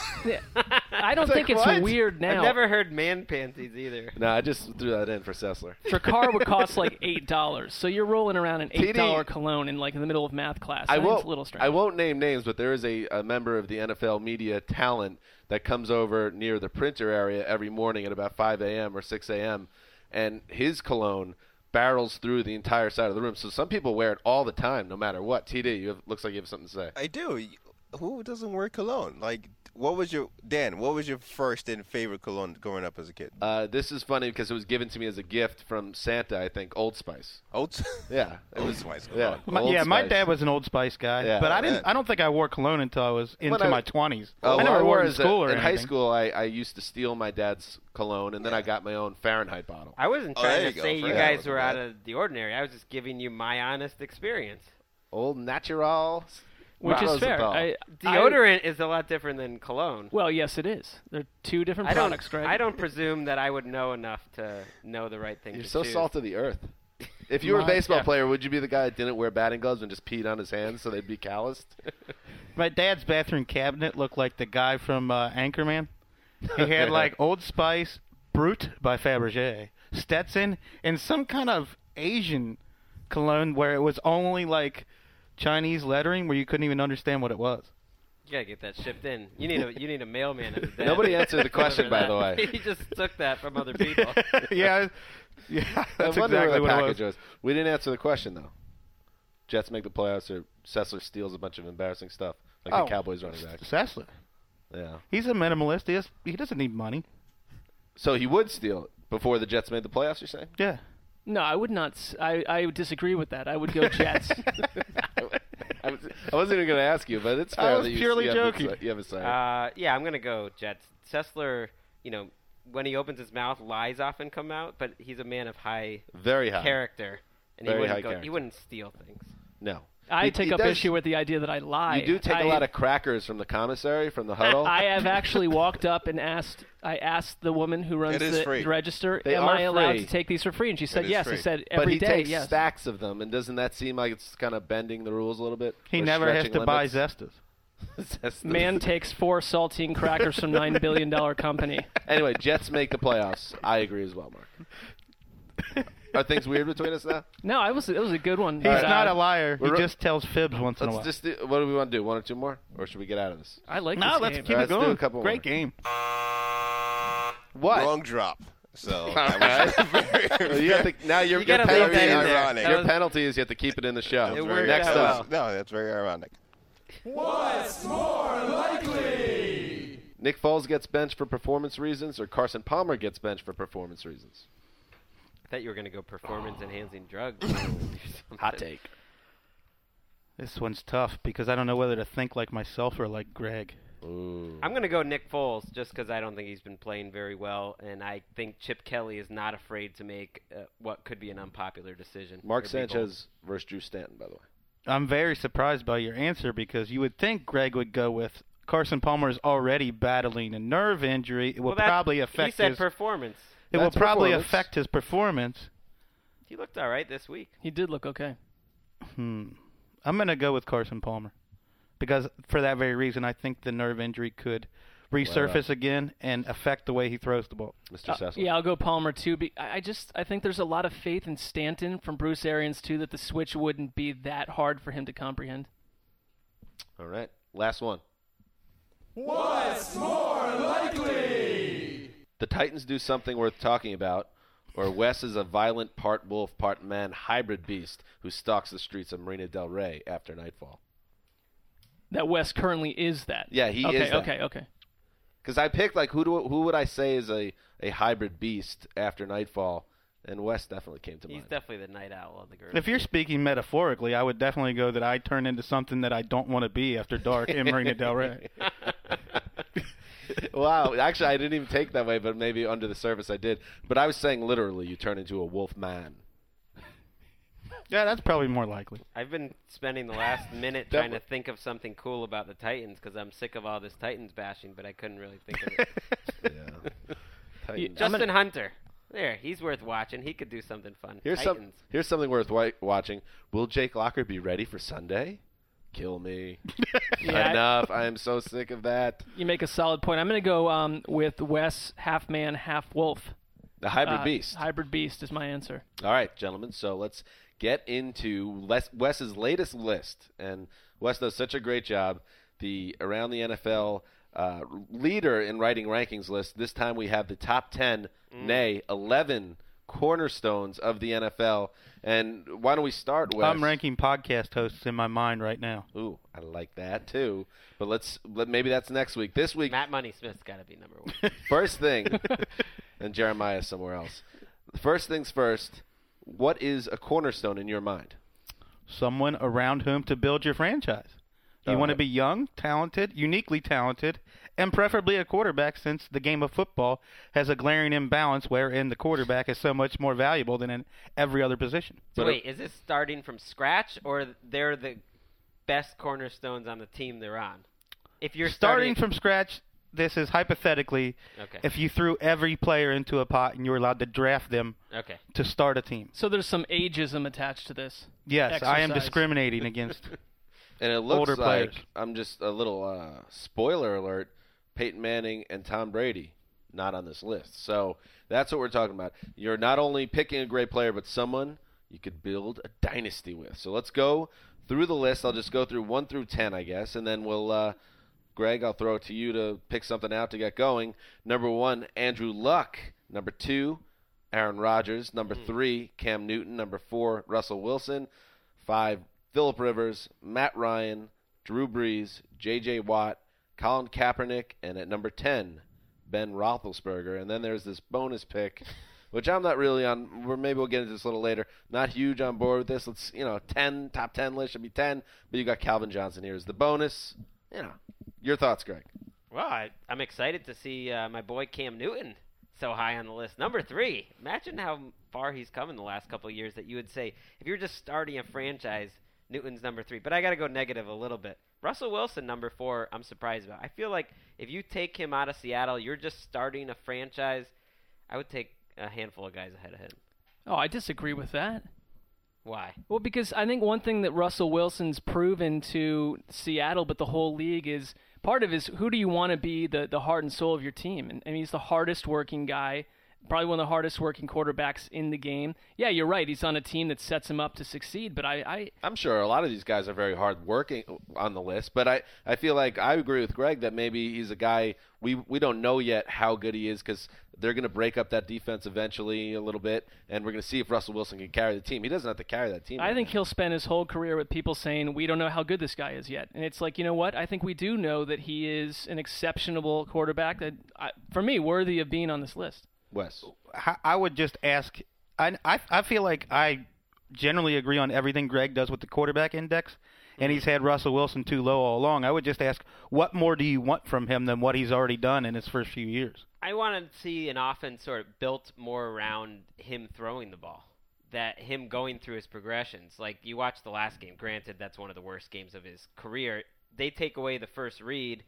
C: I don't
B: It's
C: think
B: like,
C: it's
B: what?
C: weird now.
D: I've never heard man panties either.
B: No, I just threw that in for Sessler.
C: Dracar would cost like $8, so you're rolling around an $8
B: TD.
C: cologne in the middle of math class.
B: I
C: think
B: won't.
C: it's a little strange.
B: I won't name names, but there is a member of the NFL media talent that comes over near the printer area every morning at about 5 a.m. or 6 a.m. and his cologne barrels through the entire side of the room. So some people wear it all the time, no matter what. TD, looks like you have something to say.
G: I do. Who doesn't wear cologne? Like, what was your first and favorite cologne growing up as a kid?
B: This is funny because it was given to me as a gift from Santa, I think, Old Spice. Yeah.
G: Old Spice
B: Yeah.
G: cologne.
B: Old
E: My
B: Spice.
E: dad was an Old Spice guy,
B: Yeah.
E: but I don't think I wore cologne until I was into my 20s.
B: Oh,
E: I never wore it in
B: as
E: school or
B: in high
E: anything.
B: school. I used to steal my dad's cologne, and then I got my own Fahrenheit bottle.
D: I wasn't
G: Oh, there
D: trying
G: you
D: to
G: go.
D: say you
G: Fahrenheit
D: guys
G: wasn't
D: were out
G: bad.
D: of the ordinary. I was just giving you my honest experience.
B: Old Natural.
C: Which is fair.
B: Rosenthal.
D: Deodorant is a lot different than cologne.
C: Well, yes, it is. They're two different
D: I
C: products, Greg.
D: don't presume that I would know enough to know the right thing
B: You're
D: to
B: so
D: choose.
B: salt of the earth. If you were a baseball player, would you be the guy that didn't wear batting gloves and just peed on his hands so they'd be calloused?
E: My dad's bathroom cabinet looked like the guy from Anchorman. He had like Old Spice, Brut by Fabergé, Stetson, and some kind of Asian cologne where it was only like Chinese lettering where you couldn't even understand what it was.
D: You gotta get that shipped in. You need a mailman as a dad.
B: Nobody answered the question, by the way.
D: He just took that from other people.
E: yeah, that's
B: I wonder
E: exactly
B: where the
E: what it
B: package
E: was.
B: was. We didn't answer the question, though. Jets make the playoffs, or Sessler steals a bunch of embarrassing stuff, like the Cowboys running back.
E: Sessler.
B: Yeah.
E: He's a minimalist. He doesn't need money.
B: So he would steal it before the Jets made the playoffs, you're saying?
E: Yeah.
C: No, I would not. I would disagree with that. I would go Jets.
B: I wasn't even going to ask you, but it's fair.
E: I was
B: that
E: purely joking.
B: You have a say.
D: Yeah, I'm gonna go Jets. Sessler, when he opens his mouth, lies often come out, but he's a man of
B: Very high
D: character, and
B: Very
D: he
B: high
D: wouldn't
B: character.
D: he wouldn't steal things.
B: No.
C: I take up
B: does-
C: issue with the idea that I lie.
B: You do take a lot of crackers from the commissary, from the huddle.
C: I have actually walked up and asked the woman who runs
G: It is
C: the
G: free.
C: register,
B: They
C: am
B: are
C: I allowed
B: free.
C: to take these for free? And she said
G: is
C: yes.
G: free.
C: I said
B: but
C: every
B: he
C: day,
B: takes
C: yes.
B: stacks of them, and doesn't that seem like it's kind of bending the rules a little bit?
E: He
B: Or
E: never has
B: stretching
E: to buy
B: limits?
E: Zestas.
C: Man takes 4 saltine crackers from $9 billion company.
B: Anyway, Jets make the playoffs. I agree as well, Mark. Are things weird between us now?
C: No, it was a good one.
E: He's
C: but,
E: not a liar. He
B: we're-
E: just tells fibs once in a while.
B: Let's just do, what do we want to do? One or two more? Or should we get out of this?
C: I like
E: No,
C: this
E: let's
C: game.
E: keep
B: All
E: it
B: right, let's do
E: going.
B: a couple
E: Great
B: more.
E: game.
B: What?
G: Wrong drop. So
B: Well, you have to, now your
D: You gotta
B: penalty,
D: leave that in there.
G: ironic.
D: That
B: Your
D: was-
B: penalty is you have to keep it in the show.
D: It worked
B: Next
D: out
B: up,
D: well.
G: No, that's very ironic.
H: What's more likely?
B: Nick Foles gets benched for performance reasons, or Carson Palmer gets benched for performance reasons.
D: I thought you were gonna go performance-enhancing drugs.
B: Hot take.
E: This one's tough because I don't know whether to think like myself or like Greg.
B: Ooh.
D: I'm going to go Nick Foles just because I don't think he's been playing very well, and I think Chip Kelly is not afraid to make what could be an unpopular decision.
B: Mark
D: or be bold.
B: Sanchez versus Drew Stanton, by the way.
E: I'm very surprised by your answer because you would think Greg would go with Carson Palmer's already battling a nerve injury. It will
D: Well, that-
E: probably affect
D: He said
E: his
D: performance.
E: It will
B: That's
E: probably
B: performance.
E: affect his performance.
D: He looked all right this week.
C: He did look okay.
E: I'm going to go with Carson Palmer because for that very reason, I think the nerve injury could resurface again and affect the way he throws the ball.
B: Mr. Cecil.
C: Yeah, I'll go Palmer too. I think there's a lot of faith in Stanton from Bruce Arians too that the switch wouldn't be that hard for him to comprehend.
B: All right. Last one.
H: What's more likely?
B: The Titans do something worth talking about, or Wes is a violent part wolf, part man hybrid beast who stalks the streets of Marina del Rey after nightfall.
C: That Wes currently is that.
B: Yeah, he
C: okay,
B: is that.
C: Okay.
B: Because I picked, like, who would I say is a hybrid beast after Nightfall? And Wes definitely came to mind.
D: He's definitely the night owl of the group.
E: If you're speaking metaphorically, I would definitely go that I turn into something that I don't want to be after dark in Marina Del Rey.
B: Wow. Actually, I didn't even take it that way, but maybe under the surface I did. But I was saying literally you turn into a wolf man.
E: Yeah, that's probably more likely.
D: I've been spending the last minute trying to think of something cool about the Titans because I'm sick of all this Titans bashing, but I couldn't really think of it.
B: Yeah. Titans.
D: Justin Hunter. There, he's worth watching. He could do something fun.
B: Here's something worth watching. Will Jake Locker be ready for Sunday? Kill me.
C: Yeah,
B: Enough. I am so sick of that.
C: You make a solid point. I'm going to go with Wes, half man, half wolf.
B: The hybrid beast.
C: Hybrid beast is my answer.
B: All right, gentlemen. So let's get into Wes's latest list. And Wes does such a great job. The Around the NFL leader in writing rankings list. This time we have the top 10, nay, 11 cornerstones of the NFL. And why don't we start, Wes?
E: I'm ranking podcast hosts in my mind right now.
B: Ooh, I like that too. But maybe that's next week. This week,
D: Matt Money Smith's got to be number one.
B: first thing, and Jeremiah somewhere else. First things first, what is a cornerstone in your mind?
E: Someone around whom to build your franchise. You want to be young, talented, uniquely talented, and preferably a quarterback, since the game of football has a glaring imbalance wherein the quarterback is so much more valuable than in every other position.
D: So wait, is this starting from scratch, or they're the best cornerstones on the team they're on? If you're
E: starting from scratch, this is hypothetically if you threw every player into a pot and you were allowed to draft them to start a team.
C: So there's some ageism attached to this.
E: Yes,
C: exercise.
E: I am discriminating against
B: and it looks
E: older
B: like,
E: players.
B: I'm just a little spoiler alert, Peyton Manning and Tom Brady not on this list. So that's what we're talking about. You're not only picking a great player, but someone you could build a dynasty with. So let's go through the list. I'll just go through 1 through 10, I guess, and then we'll Greg, I'll throw it to you to pick something out to get going. Number 1, Andrew Luck. Number 2, Aaron Rodgers. Number 3, Cam Newton. Number 4, Russell Wilson. 5, Phillip Rivers, Matt Ryan, Drew Brees, J.J. Watt, Colin Kaepernick, and at number 10, Ben Roethlisberger. And then there's this bonus pick, which I'm not really on. Maybe we'll get into this a little later. Not huge on board with this. Let's, 10, top 10 list should be 10. But you got Calvin Johnson here as the bonus. Your thoughts, Greg?
D: Well, I'm excited to see my boy Cam Newton so high on the list. Number 3. Imagine how far he's come in the last couple of years that you would say, if you're just starting a franchise, Newton's number 3. But I got to go negative a little bit. Russell Wilson, number 4, I'm surprised about. I feel like if you take him out of Seattle, you're just starting a franchise. I would take a handful of guys ahead of him.
C: Oh, I disagree with that.
D: Why?
C: Well, because I think one thing that Russell Wilson's proven to Seattle, but the whole league, is part of is who do you want to be the heart and soul of your team? And he's the hardest working guy, probably one of the hardest working quarterbacks in the game. Yeah, you're right. He's on a team that sets him up to succeed. But
B: I'm sure a lot of these guys are very hard working on the list. But I feel like I agree with Greg that maybe he's a guy we don't know yet how good he is, because they're going to break up that defense eventually a little bit, and we're going to see if Russell Wilson can carry the team. He doesn't have to carry that team.
C: I think he'll spend his whole career with people saying, we don't know how good this guy is yet. And it's like, you know what? I think we do know that he is an exceptional quarterback that, for me, worthy of being on this list.
B: Wes?
E: I would just ask, I feel like I generally agree on everything Greg does with the quarterback index, and he's had Russell Wilson too low all along. I would just ask, what more do you want from him than what he's already done in his first few years?
D: I want to see an offense sort of built more around him throwing the ball, that him going through his progressions. Like, you watch the last game. Granted, that's one of the worst games of his career. They take away the first read,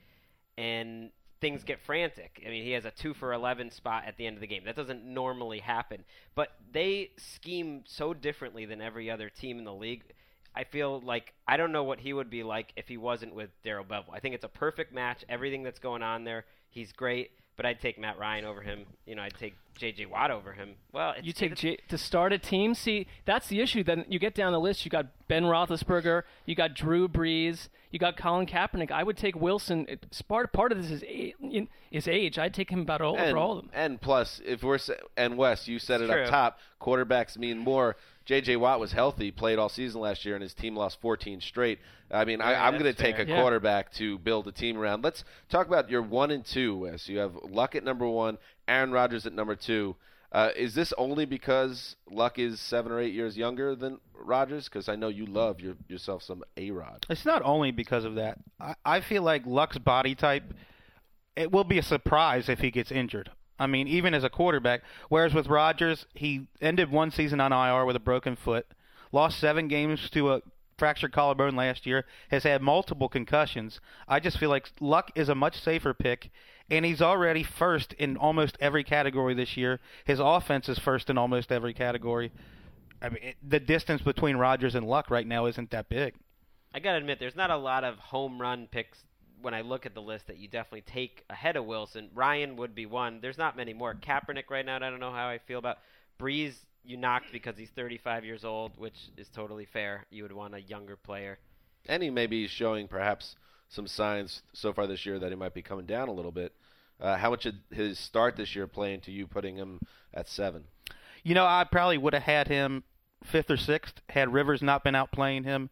D: and things get frantic. I mean, he has a 2 for 11 spot at the end of the game. That doesn't normally happen. But they scheme so differently than every other team in the league. I feel like I don't know what he would be like if he wasn't with Darrell Bevell. I think it's a perfect match. Everything that's going on there, he's great. But I'd take Matt Ryan over him. I'd take J.J. Watt over him. Well,
C: you take to start a team. See, that's the issue. Then you get down the list. You got Ben Roethlisberger. You got Drew Brees. You got Colin Kaepernick. I would take Wilson. Part of this is age. I'd take him over all of them.
B: And plus, and Wes, you said
D: It's
B: it
D: true.
B: up top. Quarterbacks mean more. J.J. Watt was healthy, played all season last year, and his team lost 14 straight. I mean, I'm going to take a quarterback to build a team around. Let's talk about your 1 and 2, Wes. You have Luck at number 1, Aaron Rodgers at number 2. Is this only because Luck is 7 or 8 years younger than Rodgers? Because I know you love yourself some A-Rod.
E: It's not only because of that. I feel like Luck's body type, it will be a surprise if he gets injured. I mean, even as a quarterback. Whereas with Rodgers, he ended one season on IR with a broken foot, lost 7 games to a fractured collarbone last year, has had multiple concussions. I just feel like Luck is a much safer pick, and he's already first in almost every category this year. His offense is first in almost every category. I mean, the distance between Rodgers and Luck right now isn't that big.
D: I got to admit, there's not a lot of home run picks when I look at the list that you definitely take ahead of Wilson. Ryan would be one. There's not many more. Kaepernick right now, I don't know how I feel about. Breeze, you knocked because he's 35 years old, which is totally fair. You would want a younger player.
B: And he may be showing perhaps some signs so far this year that he might be coming down a little bit. How much did his start this year play into you putting him at 7?
E: You know, I probably would have had him 5th or 6th had Rivers not been out playing him.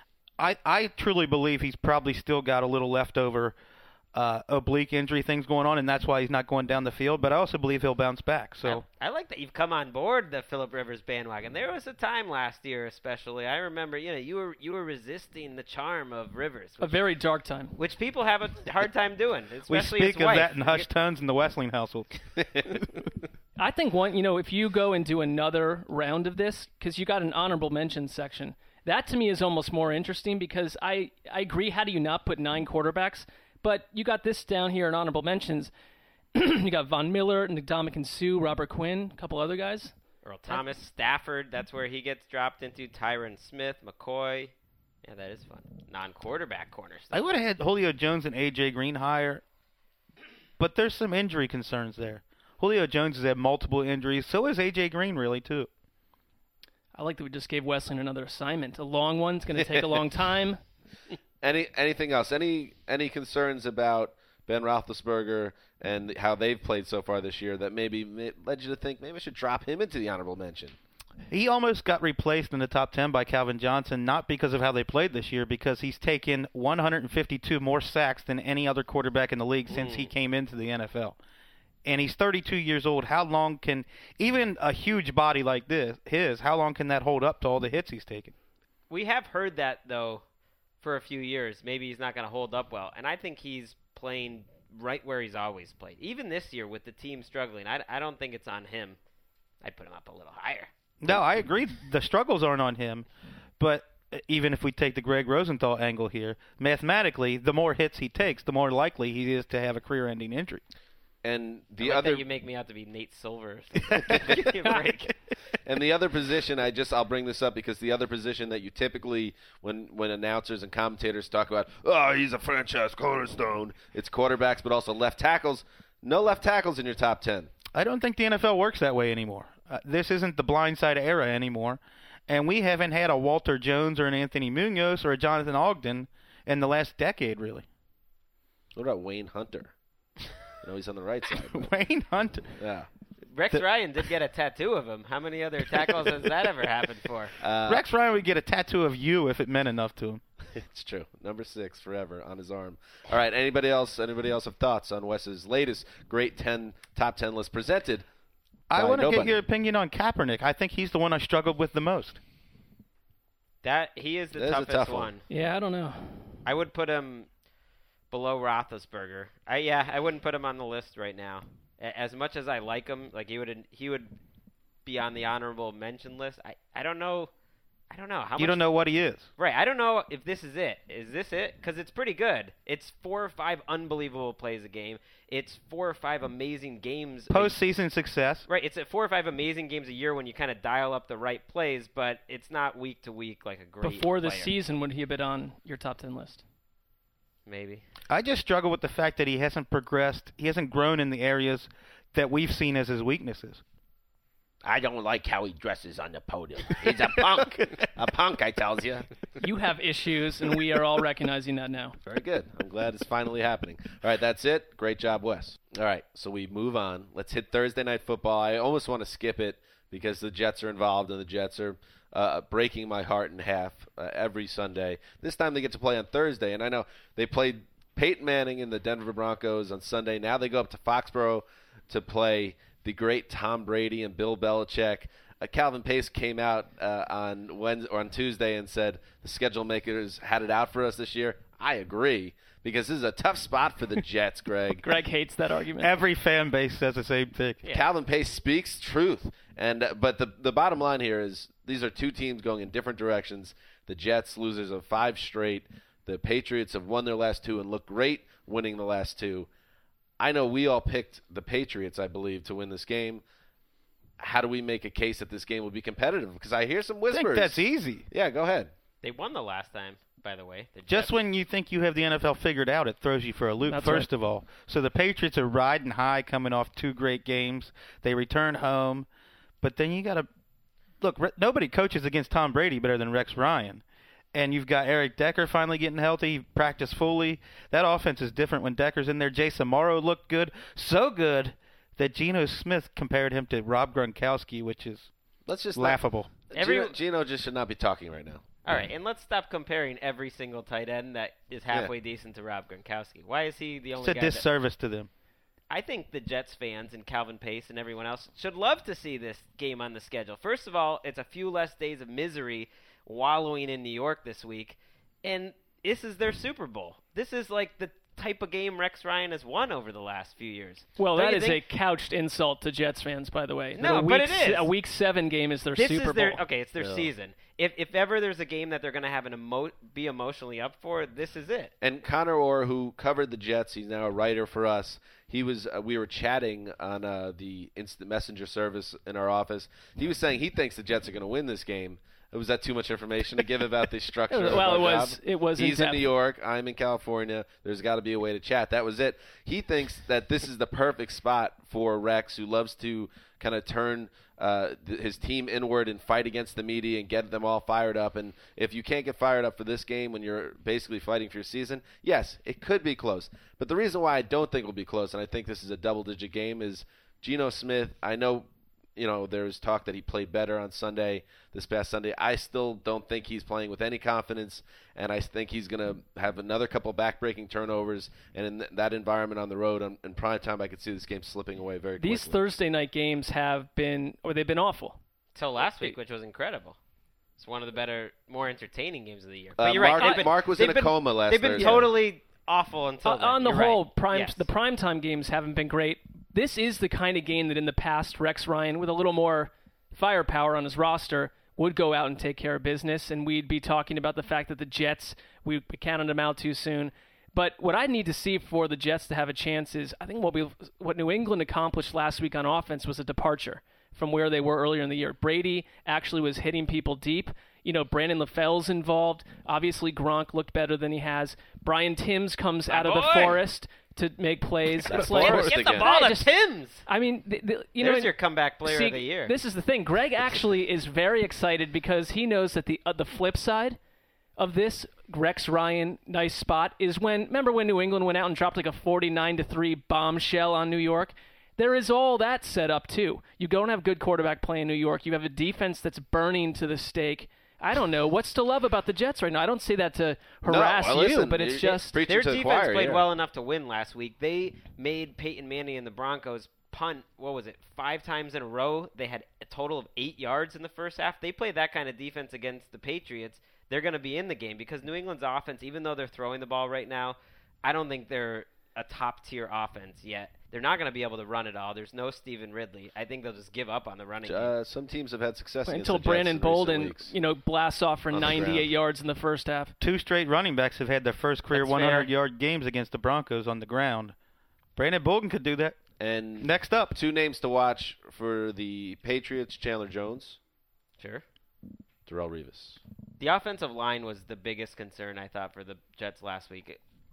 E: I truly believe he's probably still got a little leftover oblique injury things going on, and that's why he's not going down the field. But I also believe he'll bounce back. So
D: I like that you've come on board the Phillip Rivers bandwagon. There was a time last year, especially. I remember, you were resisting the charm of Rivers.
C: A very dark time.
D: Which people have a hard time doing,
E: we
D: especially
E: speak
D: his
E: of
D: wife.
E: that in hushed tones in the Wesleyan household.
C: I think if you go and do another round of this, because you got an honorable mention section, that to me is almost more interesting because I agree. How do you not put 9 quarterbacks? But you got this down here in honorable mentions. You got Von Miller, Ndamukong Suh, Robert Quinn, a couple other guys.
D: Earl Thomas, Stafford, that's where he gets dropped into. Tyron Smith, McCoy. Yeah, that is fun. Non-quarterback corners.
E: I would have had Julio Jones and A.J. Green higher, but there's some injury concerns there. Julio Jones has had multiple injuries. So is A.J. Green, really, too.
C: I like that we just gave Wesleyan another assignment. A long one. It's going to take a long time.
B: Anything else? Any concerns about Ben Roethlisberger and how they've played so far this year that maybe led you to think maybe I should drop him into the honorable mention?
E: He almost got replaced in the top 10 by Calvin Johnson, not because of how they played this year, because he's taken 152 more sacks than any other quarterback in the league since he came into the NFL. And he's 32 years old. How long can even a huge body like how long can that hold up to all the hits he's taken?
D: We have heard that, though, for a few years. Maybe he's not going to hold up well. And I think he's playing right where he's always played. Even this year with the team struggling, I don't think it's on him. I'd put him up a little higher.
E: No, I agree. The struggles aren't on him. But even if we take the Greg Rosenthal angle here, mathematically, the more hits he takes, the more likely he is to have a career-ending injury.
B: And
D: the other, you make me out to be Nate Silver. Give me a break.
B: And the other position, I'll bring this up because the other position that you typically, when announcers and commentators talk about, he's a franchise cornerstone, it's quarterbacks, but also left tackles. No left tackles in your top 10.
E: I don't think the NFL works that way anymore. This isn't the blindside era anymore, and we haven't had a Walter Jones or an Anthony Munoz or a Jonathan Ogden in the last decade, really.
B: What about Wayne Hunter? No, he's on the right side.
E: Wayne Hunter.
B: Yeah.
D: Rex Ryan did get a tattoo of him. How many other tackles has that ever happened for?
E: Rex Ryan would get a tattoo of you if it meant enough to him.
B: It's true. Number 6 forever on his arm. All right. Anybody else have thoughts on Wes's latest great top 10 list presented?
E: I want to get your opinion on Kaepernick. I think he's the one I struggled with the most.
D: He is the toughest one.
C: Yeah, I don't know.
D: I would put him below Roethlisberger. I wouldn't put him on the list right now. As much as I like him, like he would be on the honorable mention list. I don't know. How much.
E: You don't know what he is.
D: Right. I don't know if this is it. Is this it? Because it's pretty good. It's 4 or 5 unbelievable plays a game. It's 4 or 5 amazing games.
E: Postseason success.
D: Right. It's 4 or 5 amazing games a year when you kind of dial up the right plays, but it's not week to week like a great
C: Before the
D: player.
C: season, would he have been on your top 10 list?
D: Maybe.
E: I just struggle with the fact that he hasn't progressed. He hasn't grown in the areas that we've seen as his weaknesses.
B: I don't like how he dresses on the podium. He's a punk. A punk, I tells you.
C: You have issues, and we are all recognizing that now.
B: Very good. I'm glad it's finally happening. All right, that's it. Great job, Wes. All right, so we move on. Let's hit Thursday Night Football. I almost want to skip it because the Jets are involved, and the Jets are breaking my heart in half every Sunday. This time they get to play on Thursday, and I know they played Peyton Manning and the Denver Broncos on Sunday. Now they go up to Foxborough to play the great Tom Brady and Bill Belichick. Calvin Pace came out on Tuesday and said the schedule makers had it out for us this year. I agree, because this is a tough spot for the Jets, Greg.
C: Greg hates that argument.
E: Every fan base says the same thing.
B: Yeah. Calvin Pace speaks truth. But the bottom line here is these are two teams going in different directions. The Jets, losers of 5 straight. The Patriots have won their last 2 and look great winning the last 2. I know we all picked the Patriots, I believe, to win this game. How do we make a case that this game will be competitive? Because I hear some whispers.
E: I think that's easy.
B: Yeah, go ahead.
D: They won the last time, by the way.
E: Just when you think you have the NFL figured out, it throws you for a loop, first of all. So the Patriots are riding high, coming off 2 great games. They return home. But then you got to – look, nobody coaches against Tom Brady better than Rex Ryan. And you've got Eric Decker finally getting healthy. He practiced fully. That offense is different when Decker's in there. Jason Morrow looked good. So good that Geno Smith compared him to Rob Gronkowski, which is laughable.
B: Geno just should not be talking right now.
D: All right, and let's stop comparing every single tight end that is halfway decent to Rob Gronkowski. Why is he the only guy?
E: It's a disservice to them.
D: I think the Jets fans and Calvin Pace and everyone else should love to see this game on the schedule. First of all, it's a few less days of misery wallowing in New York this week, and this is their Super Bowl. This is like the type of game Rex Ryan has won over the last few years.
C: Well, that is a couched insult to Jets fans, by the way.
D: No, but it is.
C: A Week 7 game is their Super Bowl.
D: It's their season. If ever there's a game that they're going to have be emotionally up for, this is it.
B: And Connor Orr, who covered the Jets, he's now a writer for us. He was. We were chatting on the instant messenger service in our office. He was saying he thinks the Jets are going to win this game. Was that too much information to give about the structure?
C: Well,
B: of
C: it was.
B: He's in New York. I'm in California. There's got to be a way to chat. That was it. He thinks that this is the perfect spot for Rex, who loves to kind of turn his team inward and fight against the media and get them all fired up. And if you can't get fired up for this game when you're basically fighting for your season, yes, it could be close. But the reason why I don't think it will be close, and I think this is a double-digit game, is Geno Smith. I know. There's talk that he played better on this past Sunday. I still don't think he's playing with any confidence, and I think he's going to have another couple back-breaking turnovers. And in that environment on the road in prime time, I could see this game slipping away very quickly.
C: These Thursday night games they've been awful.
D: Till last week, which was incredible. It's one of the better, more entertaining games of the year.
B: But you're right. Mark was in a coma last Thursday.
D: They've been totally awful until then.
C: On the whole,
D: yes.
C: The primetime games haven't been great. This is the kind of game that in the past Rex Ryan, with a little more firepower on his roster, would go out and take care of business, and we'd be talking about the fact that the Jets, we counted them out too soon. But what I need to see for the Jets to have a chance is, I think what New England accomplished last week on offense was a departure from where they were earlier in the year. Brady actually was hitting people deep. Brandon LaFell's involved. Obviously, Gronk looked better than he has. Brian Timms comes out of the forest to make plays.
D: Get the ball to Timms.
C: I mean,
D: there's your comeback player of the year.
C: This is the thing. Greg actually is very excited because he knows that the flip side of this Rex Ryan nice spot is remember when New England went out and dropped like a 49-3 bombshell on New York? There is all that set up too. You don't have good quarterback play in New York. You have a defense that's burning to the stake. I don't know. What's to love about the Jets right now? I don't say that to harass you, but it's just
D: their defense played well enough to win last week. They made Peyton Manning and the Broncos punt, 5 times in a row. They had a total of 8 yards in the first half. They played that kind of defense against the Patriots. They're going to be in the game because New England's offense, even though they're throwing the ball right now, I don't think they're a top-tier offense yet. They're not going to be able to run it all. There's no Stephen Ridley. I think they'll just give up on the running game.
B: Some teams have had success
C: until Brandon Bolden, blasts off for 98 yards in the first half.
E: 2 straight running backs have had their first career 100-yard games against the Broncos on the ground. Brandon Bolden could do that.
B: And
E: next up,
B: 2 names to watch for the Patriots: Chandler Jones,
D: sure,
B: Darrelle Revis.
D: The offensive line was the biggest concern, I thought, for the Jets last week.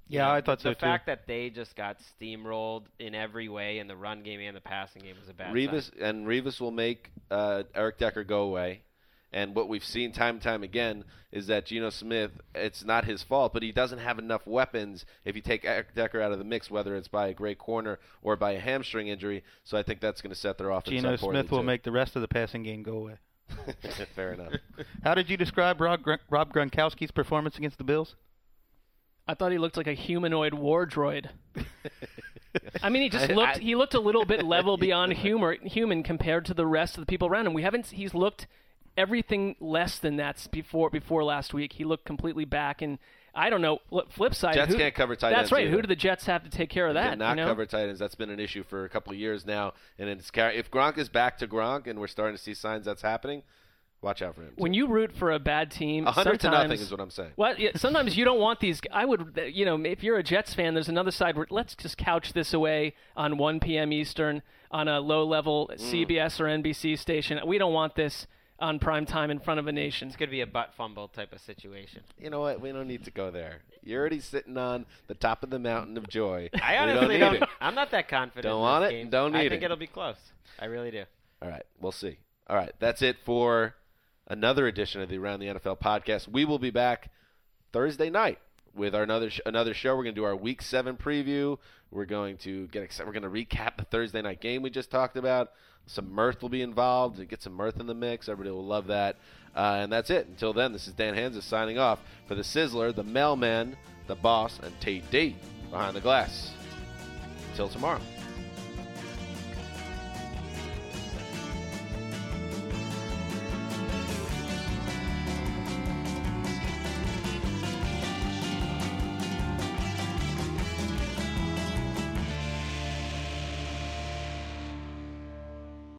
E: Yeah, I thought so
D: the
E: too.
D: The fact that they just got steamrolled in every way in the run game and the passing game was a bad sign.
B: Revis will make Eric Decker go away. And what we've seen time and time again is that Geno Smith, it's not his fault, but he doesn't have enough weapons if you take Eric Decker out of the mix, whether it's by a great corner or by a hamstring injury. So I think that's going to set their offense
E: Geno
B: up poorly
E: Smith will
B: too.
E: make the rest of the passing game go away.
B: Fair enough.
E: How did you describe Rob Gronkowski's performance against the Bills?
C: I thought he looked like a humanoid war droid. I mean, he looked a little bit level beyond human compared to the rest of the people around him. He's looked everything less than that before last week. He looked completely back, and I don't know. Flip side,
B: Jets can't cover tight ends.
C: That's right.
B: Either.
C: Who do the Jets have to take care of that?
B: Cannot cover tight ends. That's been an issue for a couple of years now. And if Gronk is back to Gronk, and we're starting to see signs that's happening, watch out for him.
C: When you root for a bad team,
B: 100-0 is what I'm saying.
C: Well, yeah, sometimes you don't want these. I would, if you're a Jets fan, there's another side where let's just couch this away on 1 p.m. Eastern on a low-level CBS or NBC station. We don't want this on prime time in front of a nation.
D: It's going to be a butt fumble type of situation.
B: You know what? We don't need to go there. You're already sitting on the top of the mountain of joy.
D: I honestly don't. I'm not that confident.
B: Don't
D: in
B: want
D: this
B: it?
D: game.
B: Don't need it.
D: I think it'll be close. I really do.
B: All right. We'll see. All right. That's it for another edition of the Around the NFL podcast. We will be back Thursday night with our another show. We're going to do our Week 7 preview. We're going to we're going to recap the Thursday night game we just talked about. Some mirth will be involved. Get some mirth in the mix. Everybody will love that. And that's it. Until then, this is Dan Hanzus signing off for the Sizzler, the Mailman, the Boss, and Tate D behind the glass. Until tomorrow.